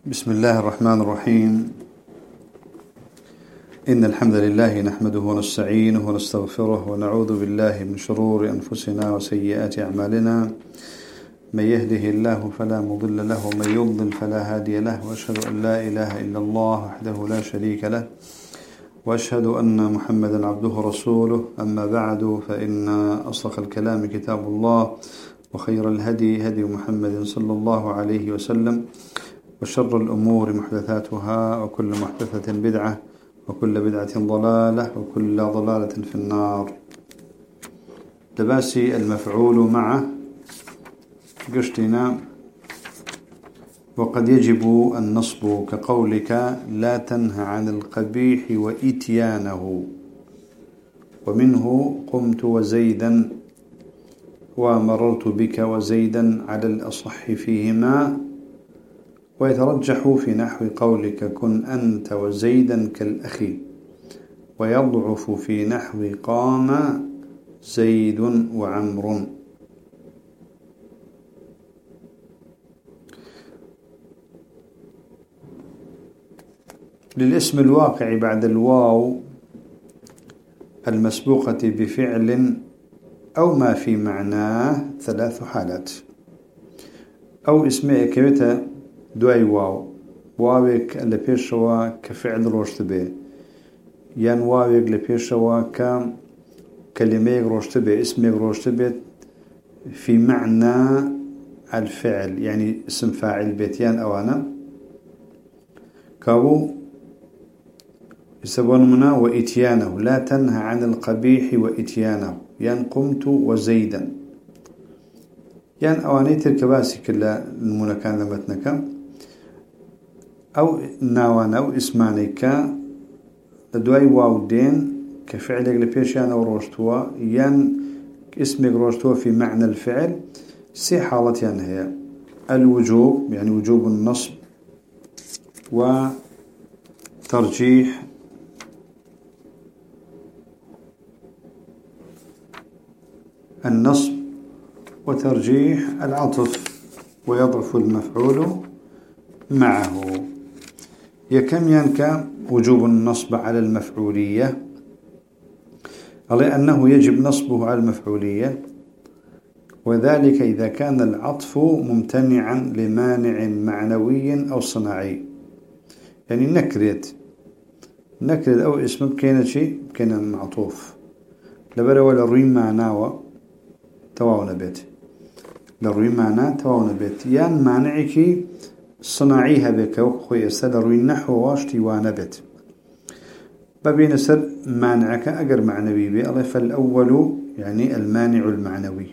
بسم الله الرحمن الرحيم. إن الحمد لله نحمده ونستعينه ونستغفره ونعوذ بالله من شرور أنفسنا وسيئات أعمالنا. من يهده الله فلا مضل له ومن يضلل فلا هادي له، وأشهد أن لا إله إلا الله وحده لا شريك له، وأشهد أن محمدا عبده ورسوله. أما بعد، فإن أصدق الكلام كتاب الله، وخير الهدي هدي محمد صلى الله عليه وسلم، وشر الأمور محدثاتها، وكل محدثة بدعة، وكل بدعة ضلالة، وكل ضلالة في النار. لباسي المفعول معه قشتنا. وقد يجب النصب كقولك لا تنهى عن القبيح وإتيانه، ومنه قمت وزيدا ومررت بك وزيدا على الأصح فيهما. ويترجح في نحو قولك كن أنت وزيدا كالأخي، ويضعف في نحو قام زيد وعمر. للاسم الواقع بعد الواو المسبوقة بفعل أو ما في معناه ثلاث حالات. أو اسمه كبتا دواي واو، واوك لبيشوا كفعل روشت به، يان واوك لبيشوا ككلمة روشت به، اسمه روشت به في معنى الفعل، يعني اسم فاعل بيتيان أوانا كابو يسبون منا وإتيانه. لا تنهى عن القبيح وإتيانه، يان قمت وزيدا، يان أواني تركباسي كلا المنكان لمتنك، أو ناوان أو اسمانيك لدواي واو دين كفعلك لبيشيان أو روشتوا، يان اسمك روشتوا في معنى الفعل. سي حالتين هي الوجوب، يعني وجوب النصب وترجيح النصب وترجيح العطف، ويضعف المفعول معه. يكم ينكا وجوب النصب على المفعولية، على أنه يجب نصبه على المفعولية، وذلك إذا كان العطف ممتنعا لمانع معنوي أو صناعي. يعني نكرت أو اسم بكينا شيء بكينا معطوف لبرا ولا روين معناه تواونا بيت، لروين معناه تواونا بيت، يعني مانعك صناعيها بك وخوي سد روي النحو واشتي وانبت ببين سر مانعك أجر معنوي به. فالأول يعني المانع المعنوي،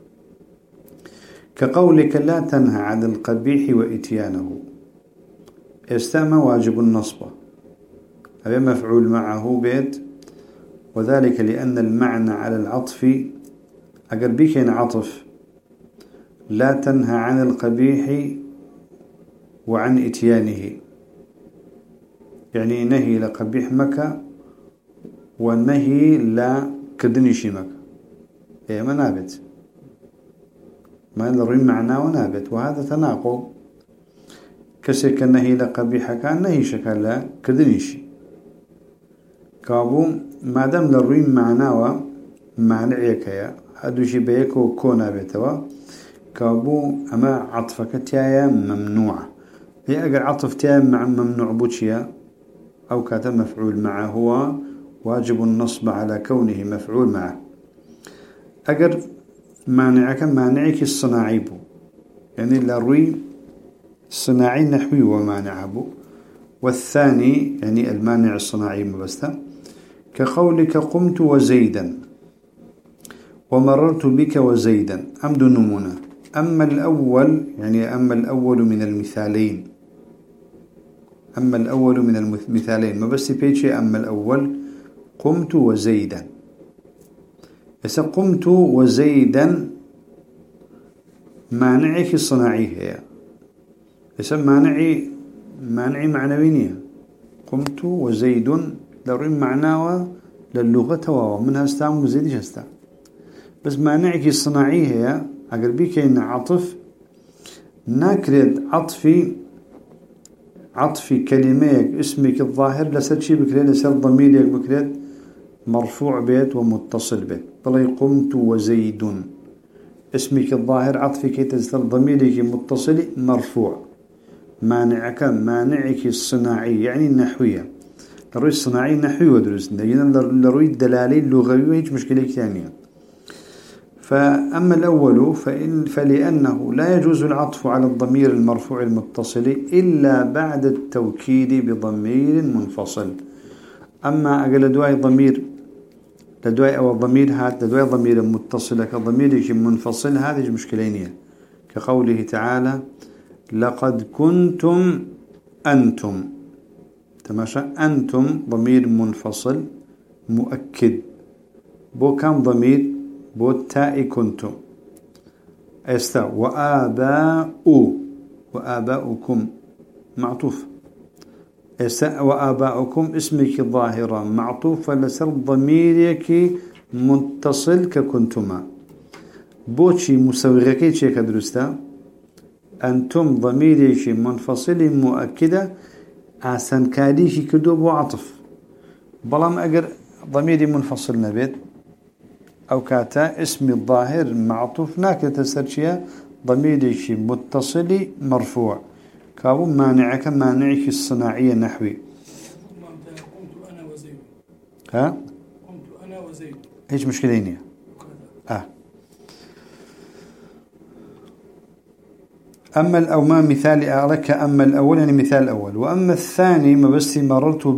كقولك لا تنهى عن القبيح وإتيانه، استمى واجب النصب، هذا مفعول معه بيت، وذلك لأن المعنى على العطف أجر بك عطف لا تنهى عن القبيح وعن إتيانه، يعني نهي لقبيح مكة والنهي لا كدنيش مكة، إيه ما نابت، ما نرين معناه ونابت، وهذا تناقض. كسك النهي لقبيح كان نهي شكل لا كدنيش كابو ما دام نرين معناه معنعيك يا هدوشي بيكو كونا بيتوا كابو أما عطفك تيايا ممنوعة. هي أجر عطف تام مع ممنوع بوشيا أو كاتب مفعول معه، هو واجب النصب على كونه مفعول معه. أجر مانعك الصناعي بو، يعني الروي الصناعي نحوي ومانعه بو. والثاني يعني المانع الصناعي مبستا، كقولك قمت وزيدا ومررت بك وزيدا، أمد نمونه. أما الأول يعني أما الأول من المثالين، أما الأول من المثالين ما بس بيتشي. أما الأول قمت وزيدا، بس قمت وزيدا مانعك الصناعي هي، بس مانعي معنوينية. قمت وزيد لو معناه للغة ومنها استعمل وزيدش استعمل، بس مانعك الصناعي هي أقل بيك إن عطف ناكرد عطفي عطف كلميك اسمك الظاهر لسر شي بكريت لسر ضميرك بكريت مرفوع بيت ومتصل بيت بلي قمت وزيد اسمك الظاهر عطفك تزدر ضميرك متصل مرفوع مانعك الصناعي يعني النحوية لروي الصناعي النحوي ودرس لروي الدلالي اللغوي هيك مشكلة ثانية. فأما الأول فلأنه لا يجوز العطف على الضمير المرفوع المتصل إلا بعد التوكيد بضمير منفصل. أما أقل دواء ضمير لدواء أو الضمير هذا لدواء ضمير متصل كضمير منفصل هذه مشكلين كقوله تعالى لقد كنتم أنتم تماشى أنتم ضمير منفصل مؤكد بو كان ضمير بو تاء كنتم استا وآباؤكم معطوف استا وآباؤكم اسمك ظاهرة معطوف لسر ضميرك متصل ككنتما بوشي مسوغكي تشيك درستا أنتم ضميرك منفصل مؤكدة عسان كاليشي كدوب وعطف بلام أقر ضميري منفصل نبيت أو كاتا اسم الظاهر معطوف ناكد تسرشيا ضميرك متصل مرفوع كابو مانعك الصناعية نحوي قمت أنا وزيد ها؟ قمت أنا وزيد هيش مشكلين أما الأوما مثال لك أما الأول يعني مثال الأول وأما الثاني ما بس مررت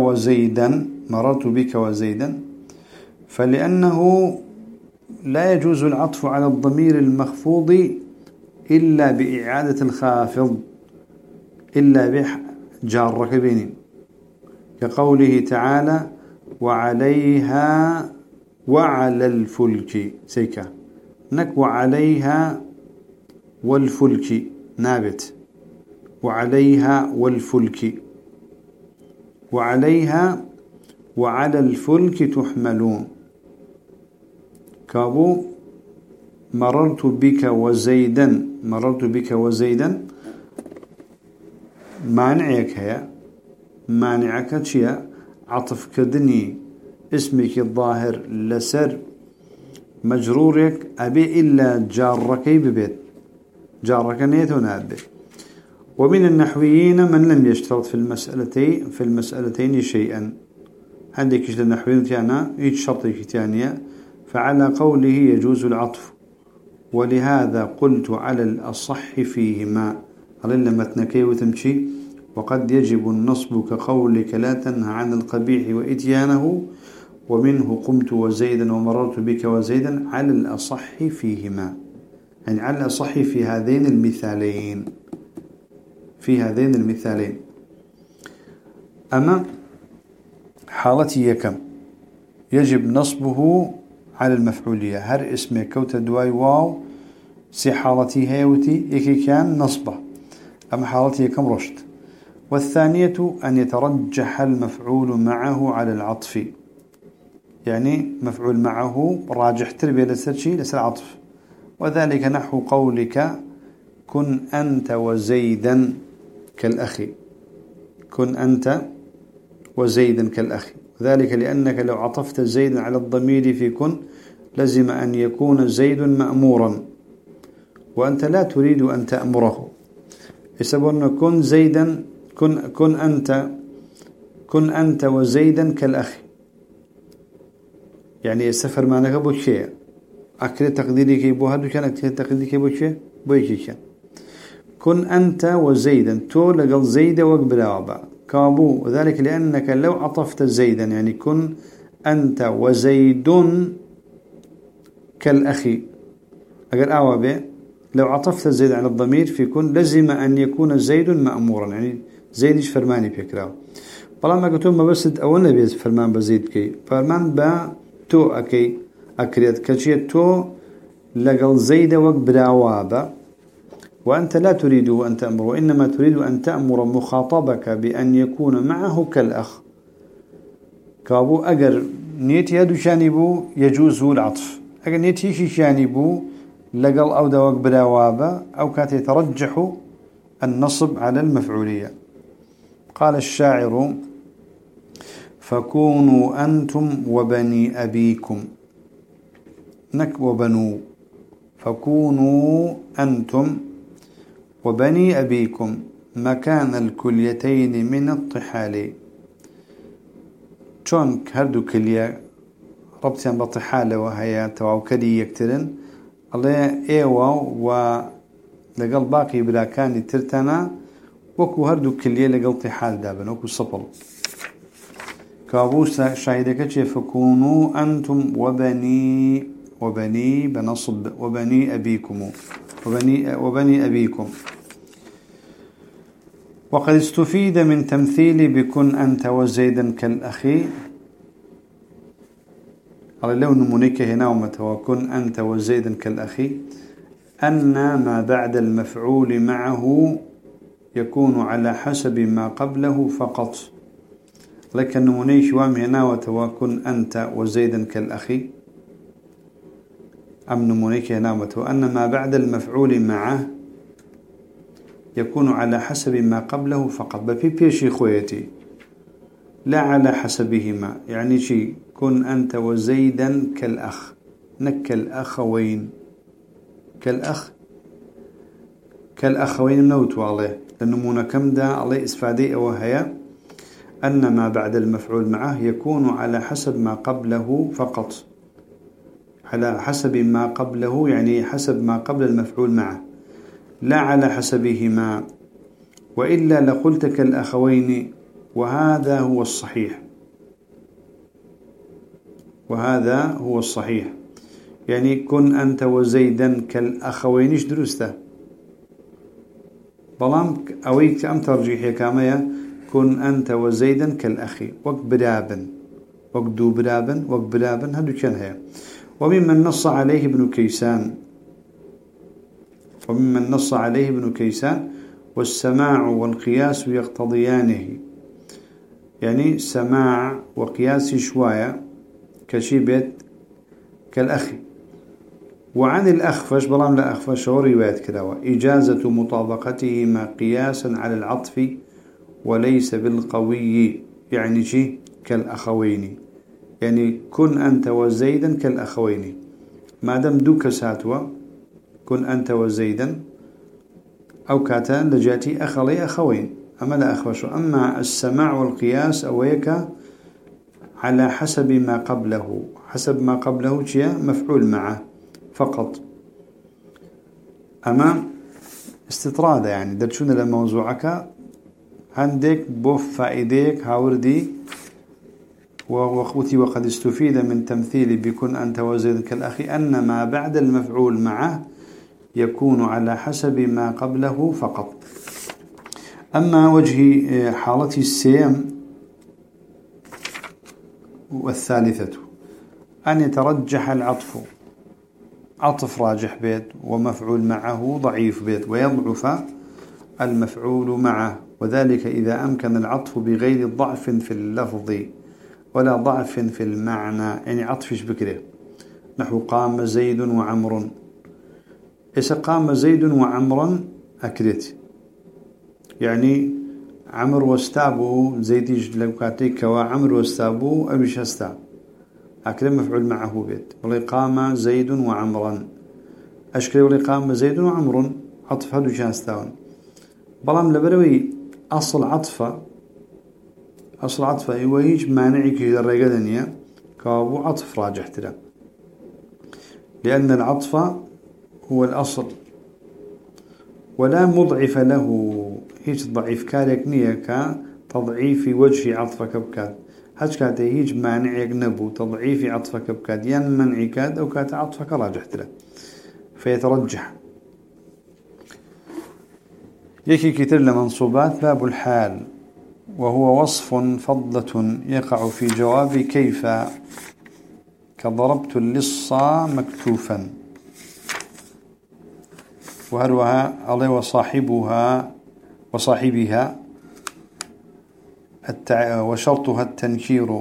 بك وزيدا فلأنه لا يجوز العطف على الضمير المخفوض إلا بإعادة الخافض إلا بجار ركبين كقوله تعالى وعليها وعلى الفلك سيكا نك وعليها والفلك نابت وعليها والفلك وعليها وعلى الفلك تحملون كابو مررت بك وزيدا مانعك هيا مانعك تشيا عطف كدني اسمك الظاهر لسر مجرورك أبي إلا جارك ببيت جارك نيته نابه. ومن النحويين من لم يشترط في المسألتين شيئا عندك إيش النحويين تيانا إيش شرطك تيانية فعلى قوله يجوز العطف ولهذا قلت على الأصح فيهما قال لما تنكي وتمشي وقد يجب النصب كقولك لا تنهى عن القبيح وإتيانه ومنه قمت وزيدا ومررت بك وزيدا على الأصح فيهما يعني على الأصح في هذين المثالين أما حالتي كم يجب نصبه على المفعولية هر اسمه كوت دواي واو سي حالتي هيوتي إيكي كان نصبه أما حالتي كم رشد. والثانية أن يترجح المفعول معه على العطف يعني مفعول معه راجح تربية لسر عطف وذلك نحو قولك كن أنت وزيدا كالأخ كن أنت وزيدا كالأخ ذلك لأنك لو عطفت زيدا على الضمير في كن لزم أن يكون زيد مأمورا وأنت لا تريد أن تأمره يسبون كن زيدا كن أنت وزيدا كالأخ يعني السفر ما نقبل شيء أكل تقديري كي بوهدو كان أكل تقديري كي بوشي بويكي كان كن أنت وزيدا تو لقل زيدا وقبل وابا كابو وذلك لأنك لو عطفت زيدا يعني كن أنت وزيد كالأخي أقل آوابي لو عطفت زيد على الضمير في كن لزم أن يكون زيد مأمورا يعني زيد فرماني بيكراو طالما قلتوا ما بس أولنا بيز فرمان بزيد كي فرمان با تو أكي أكريت كشيت تو لقل زيد وقبل وابا وأنت لا تريد أن تأمر وإنما تريد أن تأمر مخاطبك بأن يكون معه كالأخ كابو أجر نيتي هدو شانبو يجوز العطف أجر نيتي شانبو لقل أو دوق بلا وابا أو كات يترجح النصب على المفعولية قال الشاعر فكونوا أنتم وبني أبيكم نك وبنو فكونوا أنتم وبني أبيكم مكان الكليتين من الطحال شون هردو كلية ربطيان بطحالة وهي توكلي يكترن الله ايوا ولقل باقي براكاني ترتنا وكو هردو كلية لقل طحال دابن وكو صبل كابوس شاهدك فكونوا أنتم وبني بنصب وبني أبيكم وبني أبيكم. وقد استفيد من تمثيل بكن أنت وزيدا كالأخي على لون منك هنا وكن أنت وزيدا كالأخي أن ما بعد المفعول معه يكون على حسب ما قبله فقط، لكن نمونيش وام هنا وكن أنت وزيدا كالأخي أم نمونيك هنا وأن ما بعد المفعول معه يكون على حسب ما قبله فقط بفي بيشي خويتي لا على حسبهما، يعني شي كن أنت وزيدا كالأخ نك الأخوين كالأخوين منوت عليه لنمونا كم دا عليه إسفادي وهي أن ما بعد المفعول معه يكون على حسب ما قبله فقط، على حسب ما قبله يعني حسب ما قبل المفعول معه لا على حسبهما، وإلا لقلت كالأخوين وهذا هو الصحيح يعني كن أنت وزيدا كالأخوين إيش درسته بلام أويك أم ترجيح كامية كن أنت وزيدا كالأخي وقبرابا هدو كان هي. وممن نص عليه ابن كيسان والسماع والقياس يقتضيانه، يعني سماع وقياس شوية كشيبت كالأخي. وعن الأخفش بلام لا أخفش وروايات كذا إجازة مطابقتهما قياسا على العطف وليس بالقوي، يعني شي كالأخوين، يعني كن أنت وزيدا كالأخوين ما دام دوك ساتوا كن أنت وزيدا أو كاتان لجاتي أخلي أخوين أما لا أخفش. أما السماع والقياس أويك على حسب ما قبله، حسب ما قبله شيء مفعول معه فقط. أما استطراد يعني درشون لموضوعك عندك بوف فائديك هاوردي وأخوتي. وقد استفيد من تمثيل بكن أنت وزيد كالأخي أن ما بعد المفعول معه يكون على حسب ما قبله فقط. أما وجه حالتي السيم والثالثة أن يترجح العطف، عطف راجح بيت ومفعول معه ضعيف بيت، ويضعف المفعول معه، وذلك إذا أمكن العطف بغير ضعف في اللفظ ولا ضعف في المعنى، يعني عطفش بكره نحو قام زيد وعمر. إذا قام زيد وعمر أكرت يعني عمر واستابه زيد لو كاتيك وعمر واستابه أبيش استاب أكرم مفعول معه بيت. ولي قام زيد وعمرا أشكري ولي قام زيد وعمر عطف هدو شاستاون بلام لبروي أصل عطفة إيوهيج مانعك إذا الرقدنية كابو عطف راجح تلا، لأن العطف هو الأصل ولا مضعف له، هيج ضعيف كارك نية كتضعيف وجه عطفك بكاد هج كات هيج مانعك نبو تضعيف عطفك بكاد ين منعكاد أو كات عطفك راجح تلا فيترجح. يكي كتير لمنصوبات باب الحال، وهو وصف فضلة يقع في جواب كيف كضربت اللص مكتوفا، وهروها عليه وصاحبها وشرطها التنكير،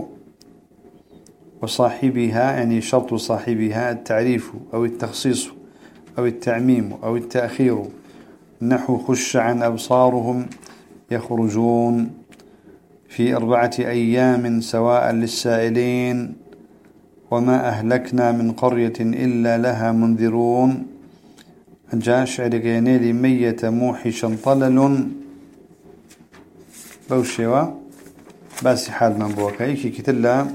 وصاحبها يعني شرط صاحبها التعريف أو التخصيص أو التعميم أو التأخير، نحو خش عن أبصارهم يخرجون في 4 أيام سواء للسائلين وما أهلكنا من قرية إلا لها منذرون. جاء شعر قينيلي ميت موحشا طلل بوشوا بس حال من بوكايكي كتلا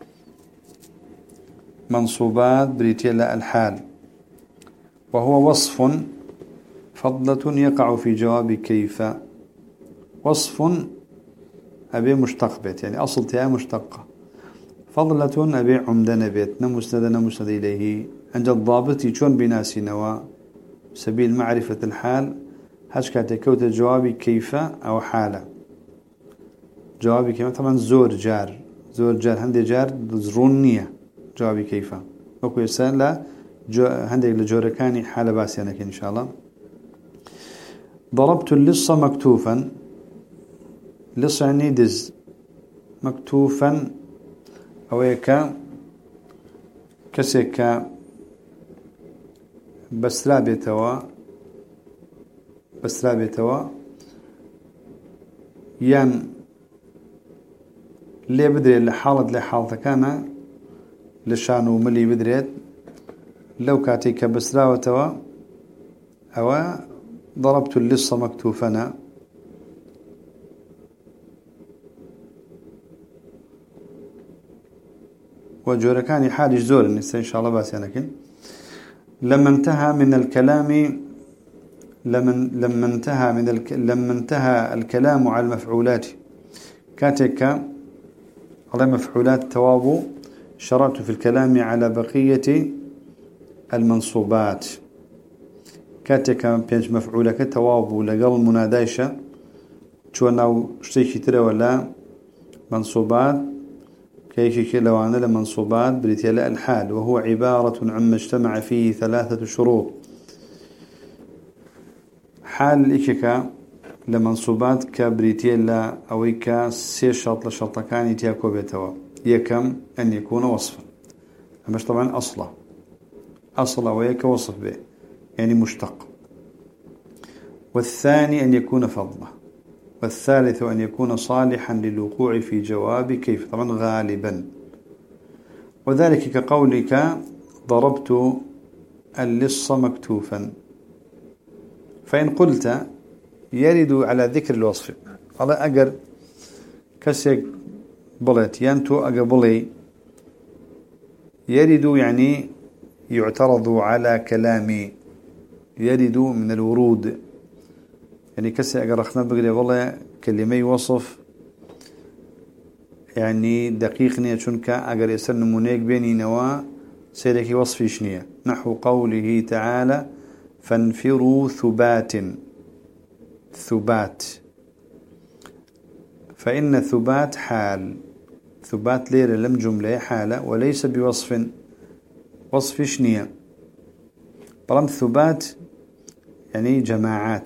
منصوبات بريتيلا الحال، وهو وصف فضلة يقع في جواب كيف. وصف أبي مشتق بيت يعني أصل تيا مشتقة، فضلة أبي عمدنا بيت نمسند إليه. عند الضابط يشون بناسي نوا سبيل معرفة الحال هشكات كوت جواب كيف أو حالة. جواب كيف طبعا زور جار هندي جار زرونية جواب كيف وكو يسأل لا هندي لجوركاني حالة باسيانك إن شاء الله. ضربت اللص مكتوفا، لص يعني دز، مكتوفا أويكا كسيكا بسرا بيتوا يان ليه بدري لحالة كان لشانو ملي بدريت لو كاتيك بسرا وتوا أو ضربت اللص مكتوفنا. وجوركاني حالي زور النساء إن شاء الله بس لكن لما انتهى من الكلام لما انتهى الكلام على المفعولات كاتك على مفعولات توابو شرعت في الكلام على بقية المنصوبات. كاتك بينج مفعولك توابو لقل منادايشة شو اشتيكي ترى ولا منصوبات كيشي لوانا لمنصوبات بريتيلا الحال، وهو عبارة عما اجتمع فيه 3 شروط. حال إيكيكا لمنصوبات كبريتيلا أويكا 6 شرط لشرطكاني تياكو بيتوا. يكم أن يكون وصفا، مش طبعا أصلا ويك وصف به يعني مشتق. والثاني أن يكون فضله. والثالث أن يكون صالحا للوقوع في جواب كيف طبعا غالبا. وذلك كقولك ضربت اللص مكتوفا، فإن قلت يرد على ذكر الوصف على أجر كسيك بلت ينتو أقبلي يرد يعني يعترض على كلامي، يرد من الورود يعني كسي أقرخنا بقولي والله كلمي وصف يعني دقيقني شنك أقر يسر نمونيك بيني نوا سيرك وصفي شنية. نحو قوله تعالى فانفروا ثبات، فإن ثبات حال، ثبات ليرة لم جملة حالة وليس بوصف. وصف شنية برم ثبات يعني جماعات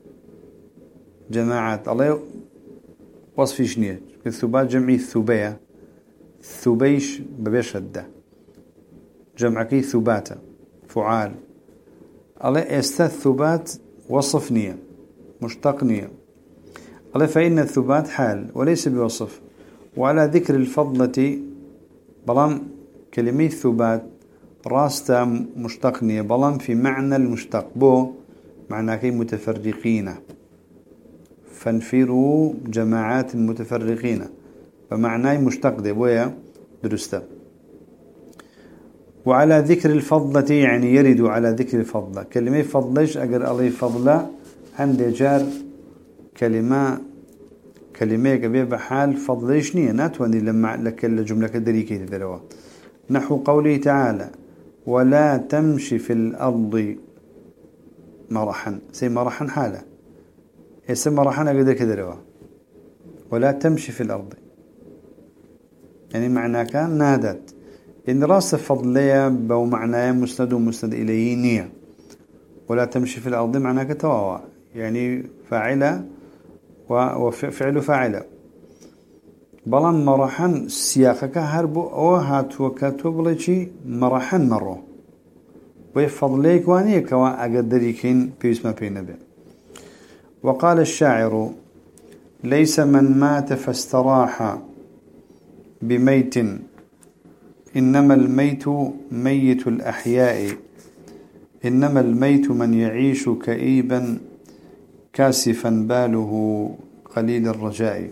الله وصف شنية. الثبات جمعي ثبية، ثبيش ببشدة جمعكي ثبات فعال. الله الثبات وصف نية مشتق نية. الله فإن الثبات حال وليس بوصف. وعلى ذكر الفضلة بلان كلمة ثبات راستا مشتق نية بلان في معنى المشتق بو معنى كي متفرقين. فانفروا جماعات متفرقين فمعنى مشتق دي بويا درستا. وعلى ذكر الفضلة يعني يرد على ذكر الفضلة. كلمة فضلش أقر الله فضلة عند جار كلمة قبيل بحال فضلش نية ناتواني لما لك الجملة كدريكي تدروا. نحو قوله تعالى ولا تمشي في الأرض مرحا، سي مرحا حالة اسم مرحا أقدر كدروا ولا تمشي في الأرض يعني معناه كان نادت إن راس فضلية بو معناه مسند ومسند إليه نية. ولا تمشي في الأرض معناه كتواوا يعني فاعلة وفعل فاعلة. بلان مرحا سياقك هربو أو هات وكاتو بليشي مرحا مرو ويفضليك وانيك وأقدريكين بيسما بينبي. وقال الشاعر ليس من مات فاستراح بميت إنما الميت ميت الأحياء إنما الميت من يعيش كئيبا كاسفا باله قليل الرجاء.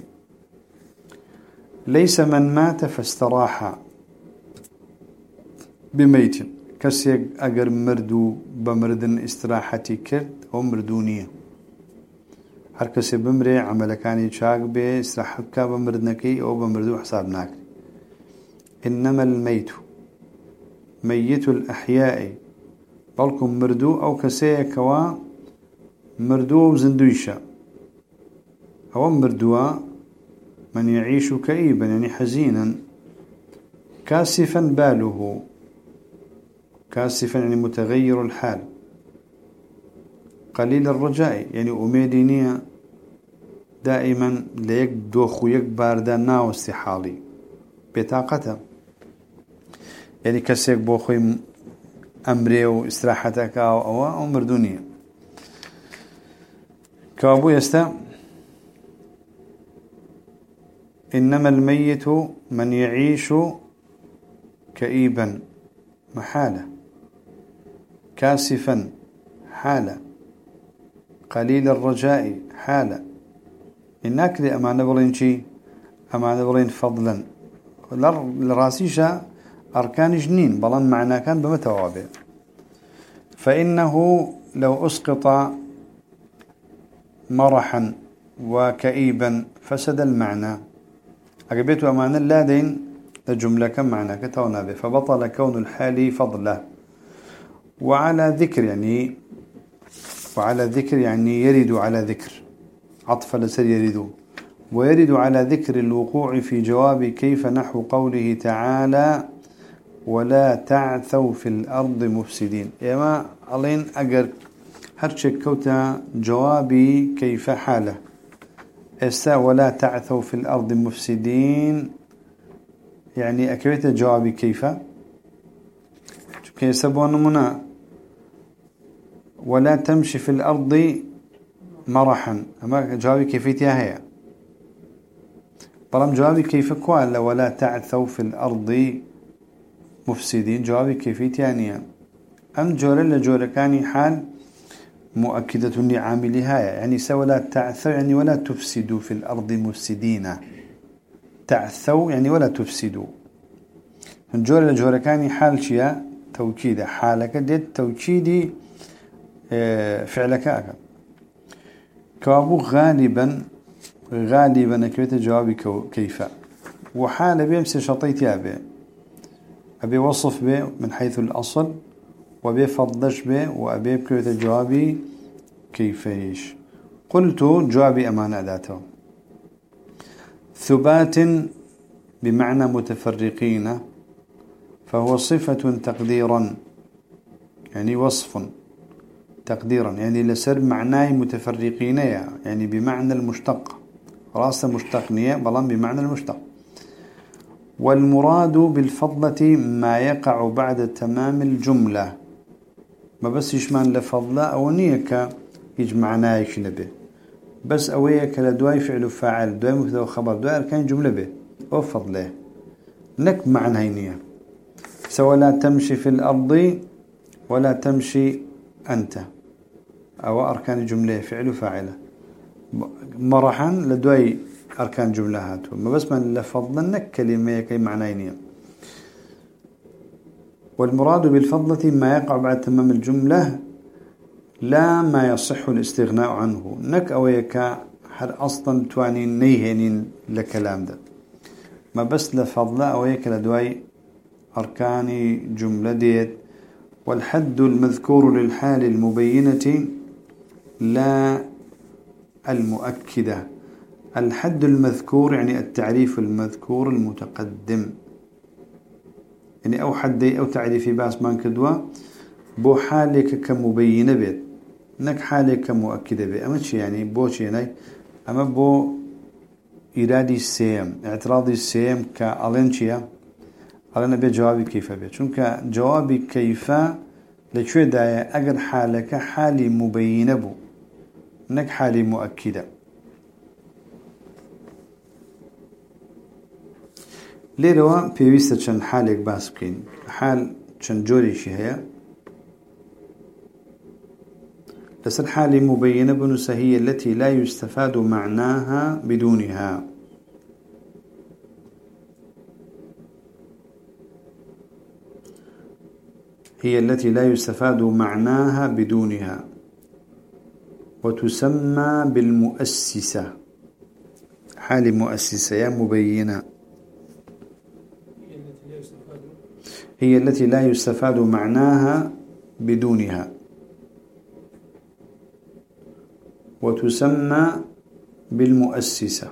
ليس من مات فاستراح بميت كسيك أجر مردو بمردن استراحتي كرد أو مردونية هر كسي بمري عملكاني شاق بي استراحتك بمردنكي أو بمردو حسابناك. إنما الميت ميت الأحياء بلكم مردو أو كسيك مردو زندويشا أو مردوا من يعيش كئيبا يعني حزينا كاسفا باله كاسفا يعني متغير الحال قليل الرجاء يعني أميدينية دائما ليك دوخ ويك باردان ناو استحالي بطاقته يعني كسيك بوخي أمري واستراحتك أو مردونية كابو يستا إنما الميت من يعيش كئيبا محالة كاسفا حالة قليل الرجاء حالة إنك لأمان بلين شي أمان بلين فضلا لراسيشا أركان جنين بلان معنا كان بمتوابه فإنه لو أسقط مرحا وكئيبا فسد المعنى أقبيت أمان اللادين الجملة كم معنى كتونا به فبطل كون الحال فضله وعلى ذكر يعني يرد على ذكر عطف لسر يرد ويرد على ذكر الوقوع في جواب كيف نحو قوله تعالى ولا تعثوا في الأرض مفسدين إما ألين أجر هرشك كوتا جوابي كيف حاله إسا ولا تعثوا في الأرض مفسدين يعني أكبت جوابي كيف يسبون منا ولا تمشي في الأرض مرحا أما جوابي كيفيتها هي برام جوابي كيف قال ولا تعثوا في الأرض مفسدين جوابي كيفيتها يعني أم جورة كان حال مؤكدة لعاملها يعني سوى لا تعثوا يعني ولا تفسدوا في الأرض مفسدين تعثوا يعني ولا تفسدوا جورة كان حال شيء توكيد حالك ديت توكيدي فعلك أكد كابو غالبا كيف جوابي كيف وحال بيمسي شطيتي أبي وصف به من حيث الأصل وأبي فضش به وأبي كيف جوابي كيفيش قلت جوابي أمان أداته ثبات بمعنى متفرقين فهو صفة تقديرا يعني وصف تقديرا يعني لسر معناه متفرقين يعني بمعنى المشتق راس مشتقنية بلان بمعنى المشتق والمراد بالفضلة ما يقع بعد تمام الجملة ما بس يشمل لفضلة أو نيك يجمعنا يكشن به بس أويك لدواي فعل فاعل دواي مبتدا وخبر دواي أركان جملة به أو فضله لك معنى هينية سواء لا تمشي في الأرض ولا تمشي أنت أو أركان جملة فعل وفاعله مرحا لدواي أركان جملة هاتو ما بس من لفضلنك كلمة كي معنيين والمراد بالفضلة ما يقع بعد تمام الجملة لا ما يصح الاستغناء عنه نك أويك حر أصلا تواني نيهنين لكلام ده ما بس لفضلة أويك لدواي أركان جملة ديت والحد المذكور للحال المبينة لا المؤكدة الحد المذكور يعني التعريف المذكور المتقدم يعني أو حدي أو تعريفي باس مان كدوا بو حالك كمبينة بيت نك حالك كمؤكدة بيت أما شي يعني بوش يعني أما بو إرادي السيم اعتراضي السيم كألنشيا ألنا بيت جوابي كيف بيت شونك جوابي كيف لشوي دايا أجر حالك حالي مبينة بو نك حالي مؤكدة ليروا بيويستا چند حالك باسكين حال چند جوري شي هي لسر حالي مبينة بنوس هي التي لا يستفاد معناها بدونها. هي التي لا يستفاد معناها بدونها وتسمى بالمؤسسة. حال مؤسسة يا مبينة هي التي لا يستفاد معناها بدونها وتسمى بالمؤسسة.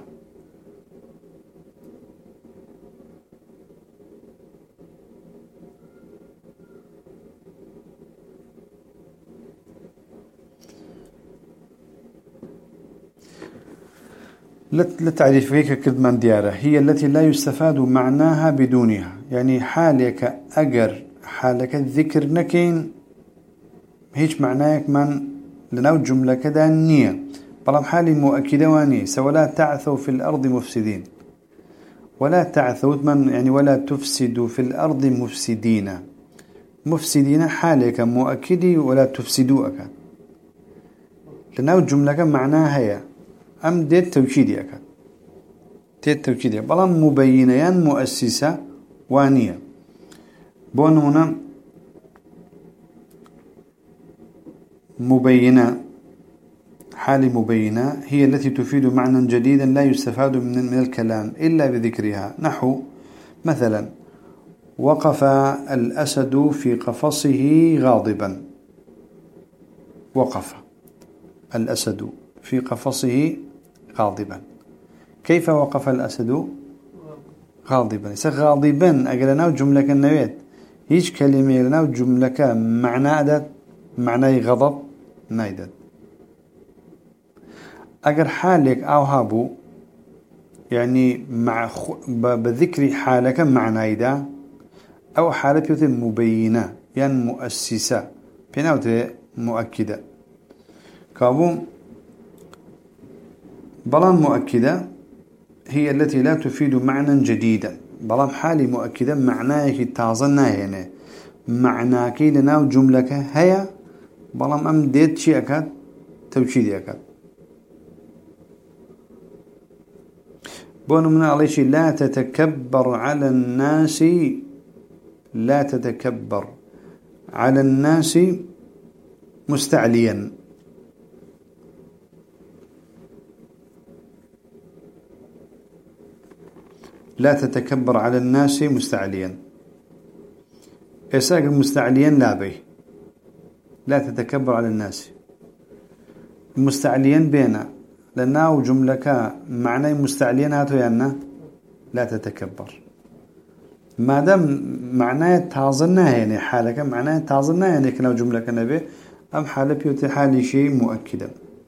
للتعريف هيك كدمان ديارة هي التي لا يستفاد معناها بدونها، يعني حالك أجر حالك الذكر نكين هيش معناك من لنو جملة كذا نية بلام حالي مؤكدة واني ولا تعثوا في الأرض مفسدين ولا تعثوا من يعني ولا تفسدوا في الأرض مفسدين. مفسدين حالك مؤكدي ولا تفسدوا أكاد لنو جملة معناها هي أم ديت توكيدي أكاد ديت توكيدي بلام مبينة مؤسسة وانية بون هنا مبينة. حال مبينة هي التي تفيد معنى جديدا لا يستفاد من الكلام إلا بذكرها. نحو مثلا وقف الأسد في قفصه غاضبا. وقف الأسد في قفصه غاضبا. كيف وقف الأسد غاضبا؟ غاضبا أقلناه جملة النويت هيج كلمة لناه جملة معنى غضب نايدد. أجر حالك أو هابو يعني مع بذكر حالك معنى إذا أو حالة يوتي مبينة يعني مؤسسة بيناوتي مؤكدة كابو بلان مؤكدة هي التي لا تفيد معنى جديدا بلان حالي مؤكدة معناك تعظنا يعني معناك لناو جملك هيا بلان أم ديت شيء أكاد توكيدي أكاد بون من عليه شيء لا تتكبر على الناس. لا تتكبر على الناس مستعليا. لا تتكبر على الناس مستعليا. إساق مستعليا لا بي لا تتكبر على الناس مستعليا بينا لأنه جملة معنى مستعليا هاتو يعني لا تتكبر ما دام معناه تعظنا يعني حالك معناه تعظنا يعني كنا جملة نبي أم حالة بيوتي حالي شيء مؤكدا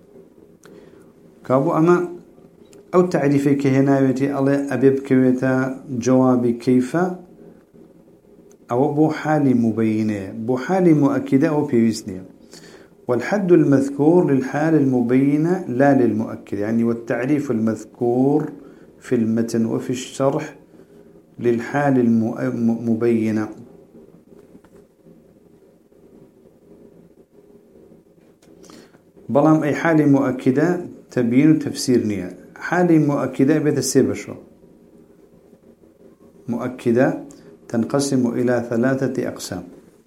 كابو أما أو تعريفك هنا يتي الله أبيب كويتا جوابي كيف أو بو حالي مبينة بو حالي مؤكدة أو بيوزنية. والحد المذكور للحال المبينة لا للمؤكد يعني والتعريف المذكور في المتن وفي الشرح للحال المبينة. بلام أي حال مؤكدة تبين تفسير نية. حال مؤكدة بتسير بشو مؤكدة تنقسم إلى 3 أقسام.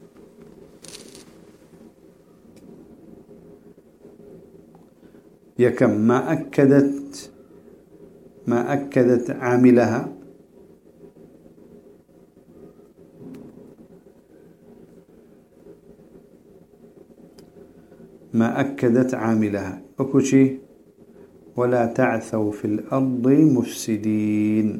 يكم ما أكدت عاملها ما أكدت عاملها وكشي ولا تعثوا في الأرض مفسدين.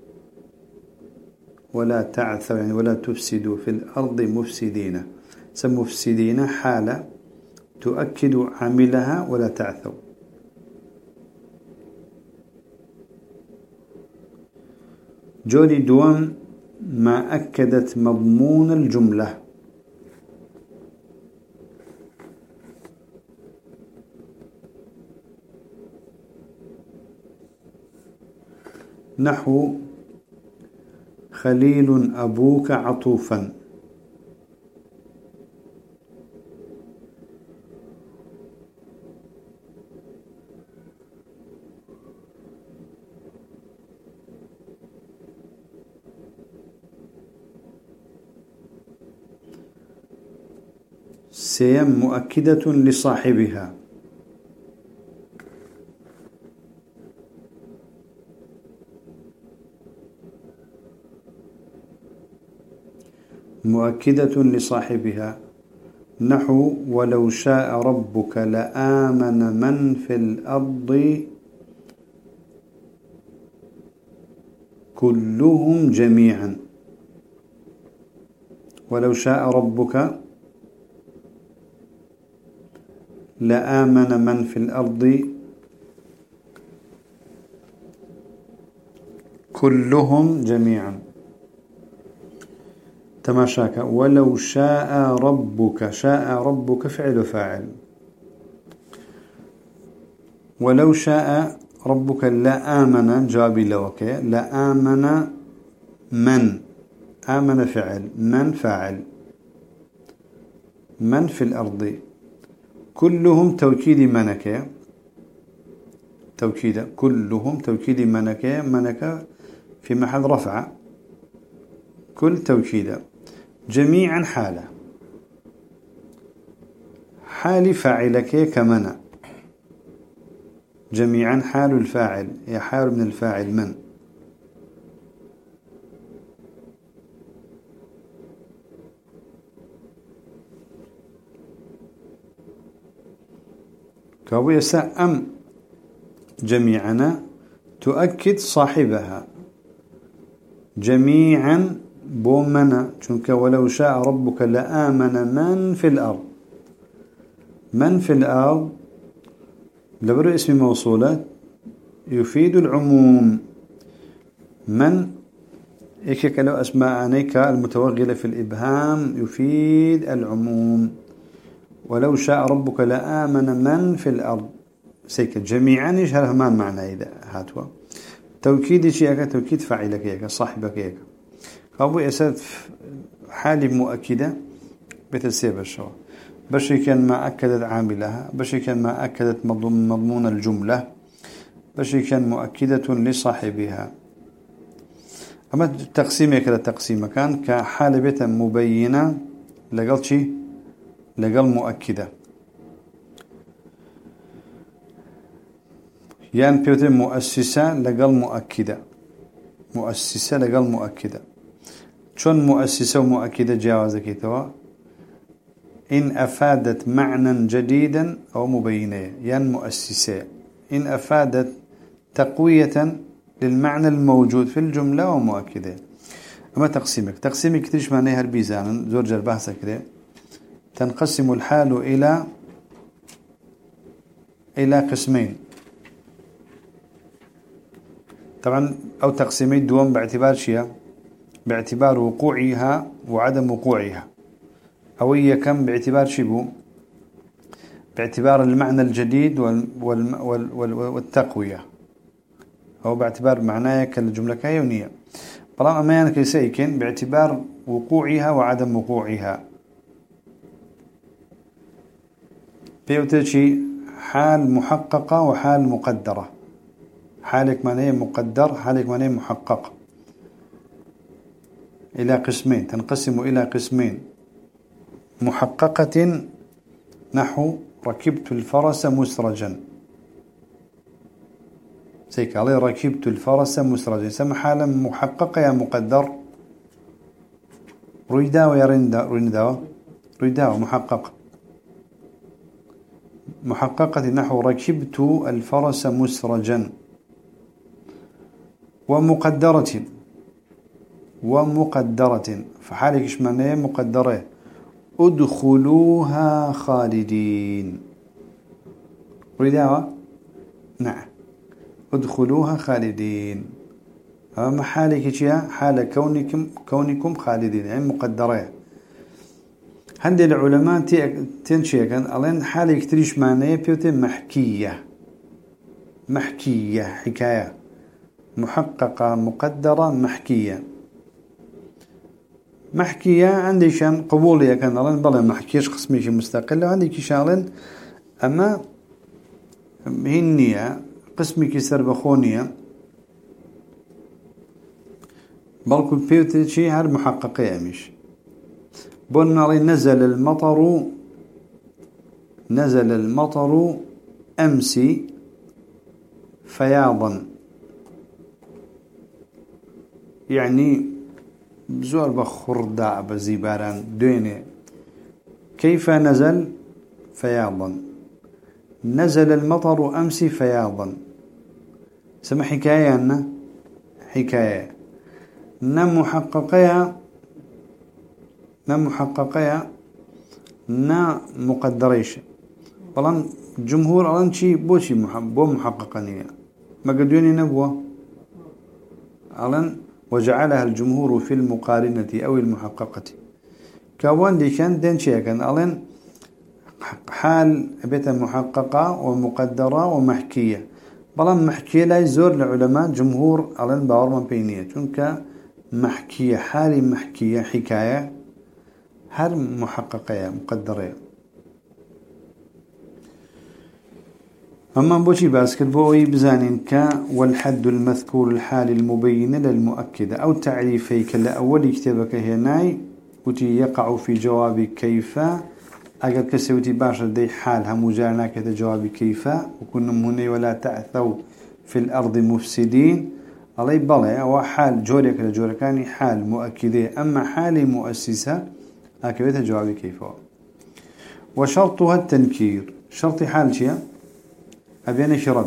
ولا تعثوا يعني ولا تفسدوا في الأرض مفسدين. مفسدين حالة تؤكد عاملها ولا تعثوا. جوري دوام ما أكدت مضمون الجملة. نحو خليل أبوك عطوفا. سيم مؤكدة لصاحبها. مؤكدة لصاحبها نحو ولو شاء ربك لآمن من في الأرض كلهم جميعا. ولو شاء ربك لآمن من في الأرض كلهم جميعا. تماشاك ولو شاء ربك، شاء ربك فعل فاعل. ولو شاء ربك لآمن جوابي لوك لآمن من، آمن فعل، من فاعل، من في الأرض كلهم توكيد منك، توكيد كلهم توكيد منك، منك في محل رفع كل توكيد جميعا حالة، حال فاعلك كمنع جميعا حال الفاعل، هي حال من الفاعل من. كوي سأم جميعنا تؤكد صاحبها جميعا بومنا چونك ولو شاء ربك لآمن من في الأرض. من في الأرض لبرو اسم موصولة يفيد العموم. من إيكك لو أسماء أنيك المتوغلة في الإبهام يفيد العموم. ولو شاء ربك لآمن من في الأرض سيك جميعا يشهر ما معنى إذا هاتوا توكيد شيئك توكيد فاعلك يك صاحبك يك. فأبو أسد حالي مؤكدة بتسيب الشواء بشي كان ما أكدت عاملها، بشي كان ما أكدت مضمون الجملة، بشي كان مؤكدة لصاحبها. أما تقسيمك للتقسيم كان كحال بيتا مبينة لقل شي لقل مؤكدة، يعني بيوتي مؤسسة لقل مؤكدة، مؤسسة لقل مؤكدة. شون مؤسسة ومؤكدة جاوزك توا إن أفادت معنى جديدا أو مبينة، يعني مؤسسة إن أفادت تقوية للمعنى الموجود في الجملة ومؤكدة. أما تقسيمك تيش معناها البيزان زورج البحث كده تنقسم الحال إلى قسمين طبعا، أو تقسيمي دوم باعتبار شيء، باعتبار وقوعها وعدم وقوعها، أو هي كم باعتبار شبه باعتبار المعنى الجديد والتقوية، أو باعتبار معناها كالجملة كيونية. برام أميان كيسيكن باعتبار وقوعها وعدم وقوعها. بيوتشي حال محققة وحال مقدرة. حالك معناه مقدر، حالك معناه محقق. إلى قسمين، تنقسم إلى قسمين: محققة نحو ركبت الفرس مسرجا، سيك عليه ركبت الفرس مسرجا، يسمى حالا محققة يا مقدر. ريداو يا ريداو محقق. محققة نحو ركبت الفرس مسرجا. ومقدرة فحالك ايش معناه مقدرة؟ ادخلوها خالدين. ريداو نعم ادخلوها خالدين. أما حالك ايش حال كونكم خالدين، يعني مقدرة. هندي العلماء تنشي كان ألين حالك تريش معناه بيوتي محكية حكاية، محققة مقدرة محكية. محكية عندي شان قبولية كان لن بلا محكيش قسمي شي مستقلة عندي كشالن أما هنية قسمي كسر بخونية بلكو بيوتي شي هر محققية مش بناري نزل المطر أمس فياضا يعني بزور بخرداء بزيباران دويني كيف نزل فياضا نزل المطر أمس فياضا سمع حكاية أنه حكاية نم محققية نا مقدريش طبعا جمهور ألان شي بوشي بو محققانية ما قدوني نبوة ألان وجعلها الجمهور في المقارنة أو المحققة كوان دي كان دين شيء كان ألان حال بيت محققة ومقدرة ومحكية بلان محكية لا يزور لعلماء جمهور ألان باورمان بينية چونك محكية حالي محكية حكاية هر محققة مقدرة أما بوشي باسكت بوي بزانين والحد المذكور الحالي المبين للمؤكد أو تعريفي كالأول كتابك هناي وتي يقع في جواب كيف أقل كسوتي باشر دي حالها مجارنا كذا جواب كيف وكنا هنا ولا تعثوا في الأرض مفسدين علي بلا هو حال جورك لجوركاني حال مؤكدة أما حال مؤسسة أكبتها جواب كيف وشرطها التنكير شرط حال شيء أبي نكرة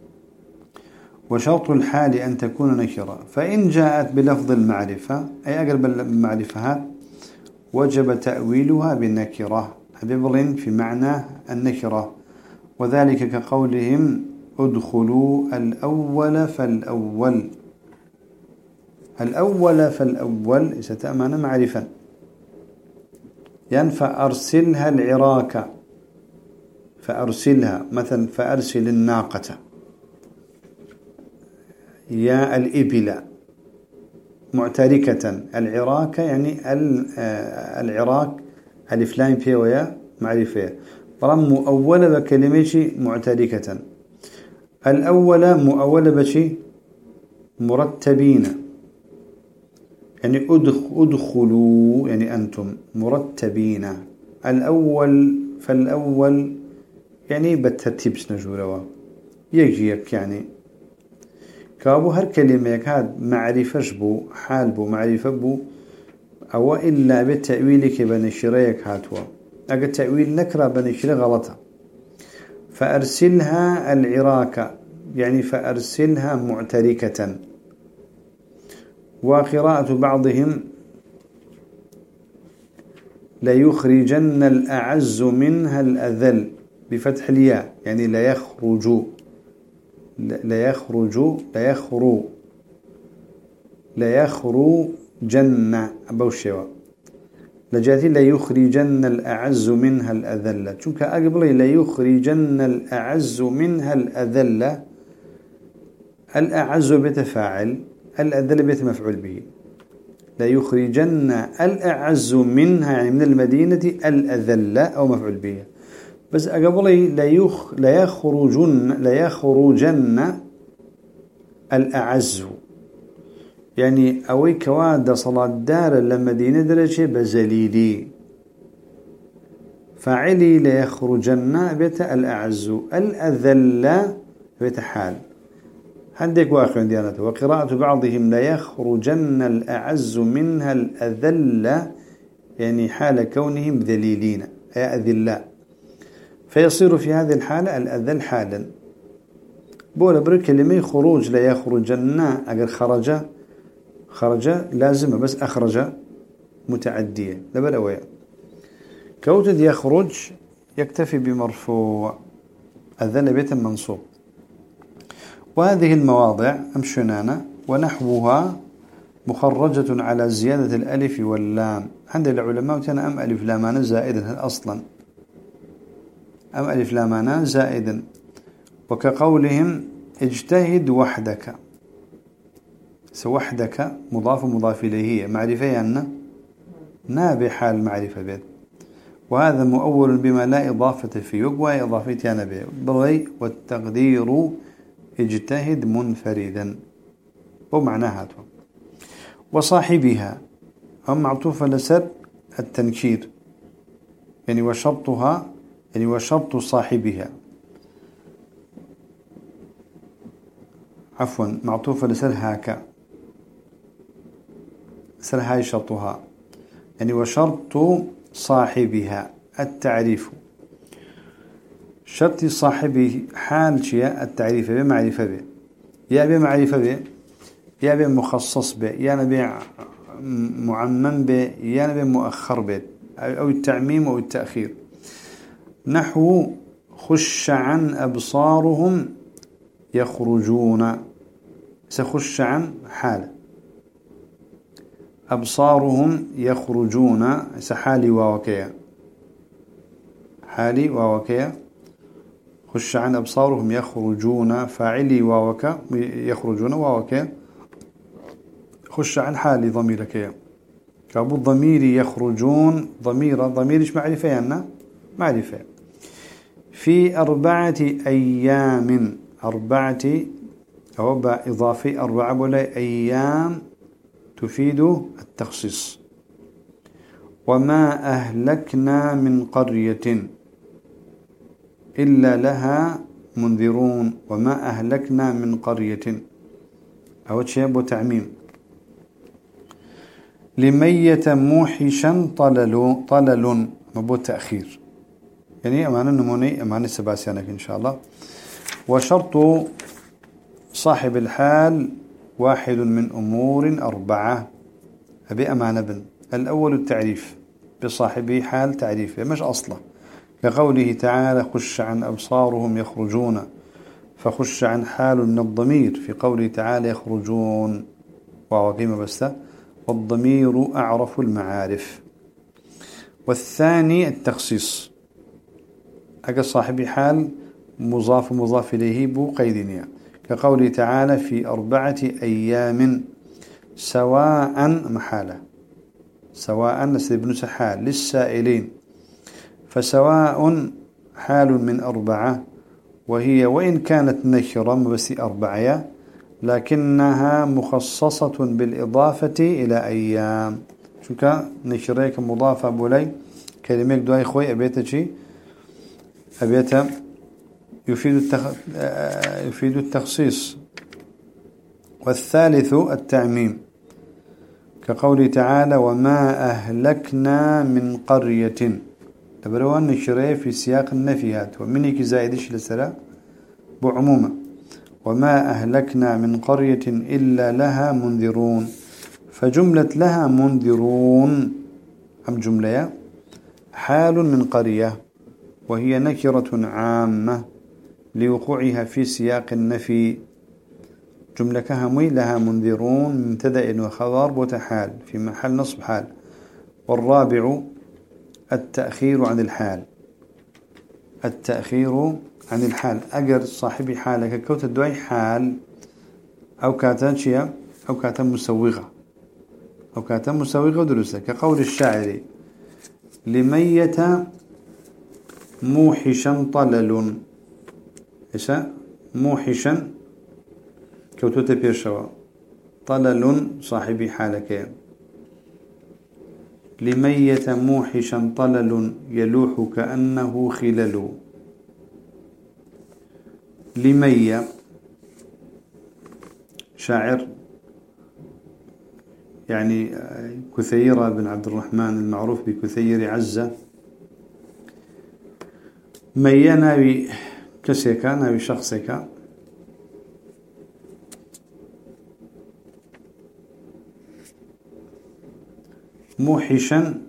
وشرط الحال أن تكون نكرة فإن جاءت بلفظ المعرفة أي أقرب المعرفة وجب تأويلها بالنكرة أبي في معنى النكرة وذلك كقولهم ادخلوا الأول فالأول ستأمن معرفة يعني فأرسلها العراك فأرسلها مثلا فأرسل الناقة يا الإبل معتركة العراك يعني العراك ألف لام فيه ويا معرفة طالما مؤولة بكلمة معتركة الأول مؤولة بشي مرتبين يعني ادخلوا يعني أنتم مرتبين الأول فالأول يعني بالترتيب سنجوروا يجيك يعني كابو هر كلمة هاد معرفة بو حال بو معرفة بو أو إلا بالتأويل بنشريك هاتوا أجا التأويل نكرة بنشري غلطة فأرسلها العراك يعني فأرسلها معتركة وقراءة بعضهم ليخرجن الأعز منها الأذل بفتح الياء يعني لا يخرجن بوشوا لجاتي لا يخرجن الأعز منها الأذل شوك أقبل لا يخرجن الأعز منها الأذل الأعز بتفاعل الأذل بتمفعول به لا يخرجن الأعز منها يعني من المدينة الأذل أو مفعول به بس أقبل لا يخرجن الأعز يعني أوي كواد صلاة دار لمدينة درجة بزليلي فعلي لا يخرجن بيت الأعز الأذل بيت حال عندك واقع ديانته وقراءة بعضهم لا يخرجن الأعز منها الأذل يعني حال كونهم ذليلين أي أذلاء فيصير في هذه الحالة الأذل حالا بولا برك كلمة خروج لا يخرجن أجر خرج لازمة بس أخرج متعدية لبل أويا كوتد يخرج يكتفي بمرفوع أذل بيت منصوب وهذه المواضع أمشنانا ونحوها مخرجة على زيادة الألف واللام عند العلماء كان أم ألف لامان زائدا أصلا أم ألف لامان زائدا وكقولهم اجتهد وحدك وحدك مضاف إليه معرفة أن نابع حال معرفة بيت، وهذا مؤول بما لا إضافة فيه وقوى إضافتي أنا به بغي. والتقدير اجتهد منفردا ومعناها هاتوا. وصاحبها هم معطوفة لسر التنكير، يعني وشرطها يعني وشرط صاحبها، عفوا معطوفة لسر هاكا، سر هاي شرطها، يعني وشرط صاحبها التعريف. شرط صاحبه حال شيء التعريف بمعرفة به، يا بمعرفة به يا بمخصص به يا نبي معمم به يا نبي مؤخر به، أو التعميم أو التأخير. نحو خش عن أبصارهم يخرجون، سخش عن حال أبصارهم يخرجون سحالي ووكيا، حالي ووكيا. خش عن أبصارهم يخرجون فاعلي ووكا يخرجون ووكيا. خش عن حالي ضميرك كابو الضمير يخرجون ضميرش معرفة يعني معرفة. في 4 أيام 4 أو بإضافة 4 ولا أيام تفيد التخصيص. وما أهلكنا من قرية إلا لها منذرون. وما أهلكنا من قرية أو شيء تعميم. لمية موحشا طلل مبو تأخير، يعني أمانة نموني أمانة سباسيانك إن شاء الله. وشرط صاحب الحال 1 من أمور 4 أبي أمانة بن. الأول التعريف بصاحبه حال تعريفه مش أصله، كقوله تعالى خش عن أبصارهم يخرجون، فخش عن حال من الضمير في قوله تعالى يخرجون وقيمة بسته، والضمير أعرف المعارف. والثاني التخصيص، أجل صاحب حال مضاف إليه بو قيدنيا، كقوله تعالى في 4 أيام سواء محالة، سواء نسب حال للسائلين، فسواء حال من 4 وهي وإن كانت نكرة بس 4 لكنها مخصصة بالإضافة إلى أيام. شو كان نكريك مضافة بولي كلمة دواي خوي أبيتشي أبيت يفيد التخصيص. والثالث التعميم، كقوله تعالى وما أهلكنا من قرية، تبروان نشريه في سياق النفيات ومنك زائدش لسلا بعمومة. وما أهلكنا من قرية إلا لها منذرون، فجملة لها منذرون أم جملة حال من قرية، وهي نكرة عامة لوقوعها في سياق النفي. جملة كهمي لها منذرون مبتدأ وخبر وتحال في محل نصب حال. والرابع التأخير عن الحال، التأخير عن الحال أجر صاحب حالك كوت الدعي حال أو كاتا شيء أو كاتا مسوغة أو كاتا مسوغة درسة، كقول الشاعر لمية موحشا طلل، إيش موحشا كوتوت بيرشوا طلل صاحب حالك. لمية موحشا طلل يلوح كأنه خلل. لمية شاعر يعني كثيرة بن عبد الرحمن المعروف بكثير عزة. مية ناوي كسيكا ناوي شخصك، موحشا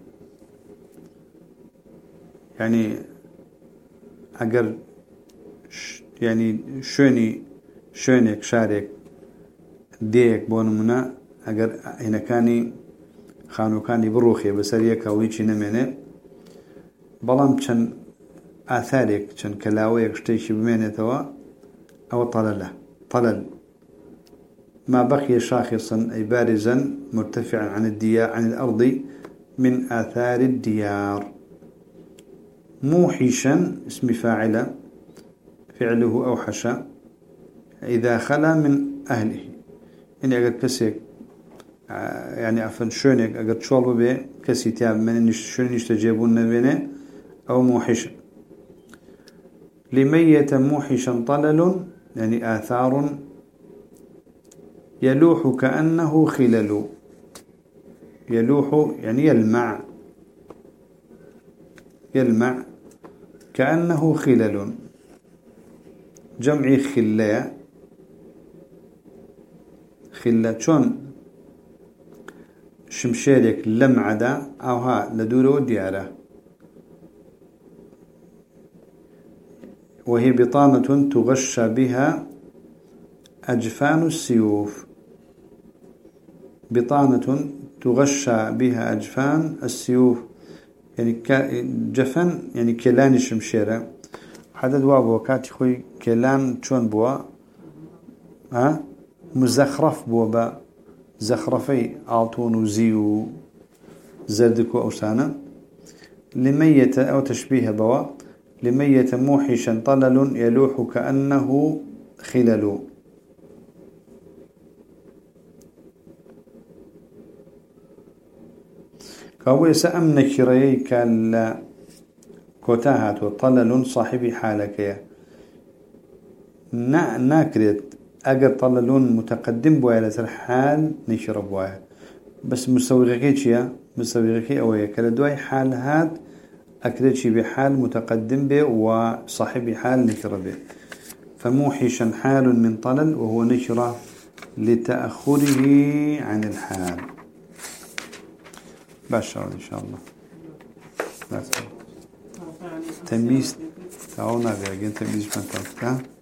يعني أجر يعني شونك شارك ديك بونمنا أجر هنا كاني خانو كاني بروخي بسريك ويشي نمينه بلام كان آثارك كان كلاويك شتيشي بمينه توا أو طلل ما بقي شاخصا أي بارزا مرتفعا عن الأرض من آثار الديار. موحشا اسم فاعل، فعله أوحش إذا خلا من أهله. إني أقد كسيك يعني أفن شونك أقد شوال به كسي تاب من شون يستجيبون بينه أو موحشا. لميت موحشا طلل يعني آثار يلوح كأنه خلل. يلوح يعني يلمع كأنه خلل، جمع خلة. خلة شون شمشيرك لمعدا أو ها لدوره دياره. وهي بطانة تغشى بها أجفان السيوف. بطانة تغشى بها أجفان السيوف يعني جفن يعني كلان الشمشيرة. حدد وابو كاتي خوي كلان شون بوا مزخرف بوا با زخرفي عطون وزيو زردك وأوسانا. لميت أو تشبيه بوا لميت موحشا طلل يلوح كأنه خلل. كابو سأم نكري كال كوتاهات وطلل صاحبي حالك ناكرت أجر طللون متقدم بوايا لسرحال نكر بوايا بس مسوغيكي شيا مسوغيكي أويا كالدواي حال هات أكرتشي بحال متقدم به وصاحبي حال نكر به. فموحشا حال من طلل وهو نكرة لتأخره عن الحال. باشا إن شاء الله. تمييز تعاونا بيجين تمييز من تلك